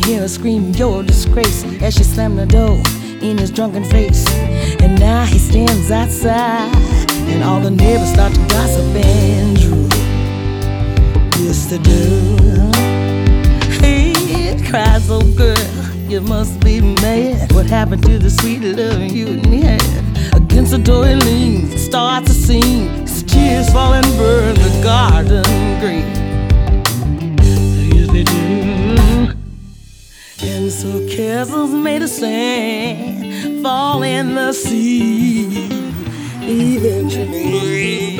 hear her scream, "You're a disgrace," as she slammed the door in his drunken face. And now he stands outside, and all the neighbors start to gossip and drool. Yes, they do. He cries, "Oh girl, you must be mad. What happened to the sweet love you and me had?" Against the door he leans, starts a scene. His tears fall and burn the garden green. Yes, they do. And so castles made of sand fall in the sea eventually.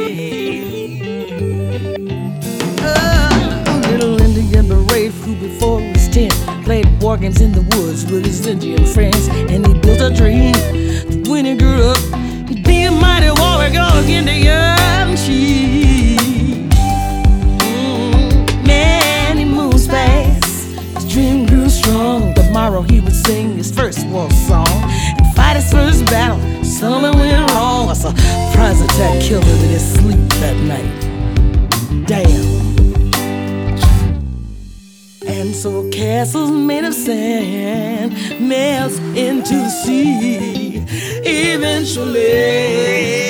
Little Indian beret flew before his tent, played war games in the woods with his Indian friends, and he built a dream that when he grew up, he'd be a mighty warrior against the young chief. Many moons passed, his dream grew strong. Tomorrow he would sing his first war song and fight his first battle. Something went wrong. A surprise attack killed him in his sleep that night. Damn. And so castles made of sand melt into the sea eventually.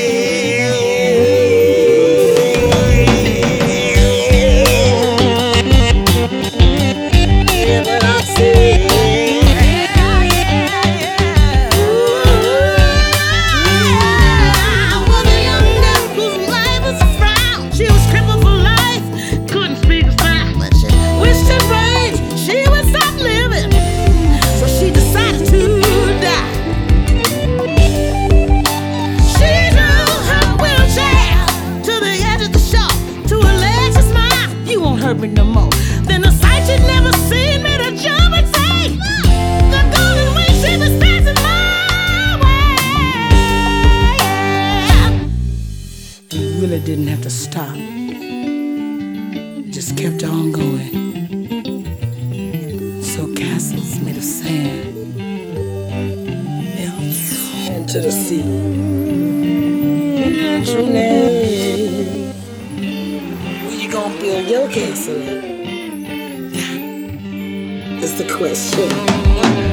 No more. Then the sight you'd never seen made her jump and say, "The golden wing she was passing my way." You really didn't have to stop. Just kept on going. So castles made of sand melt into the sea. Gonna build your castle? That's the question.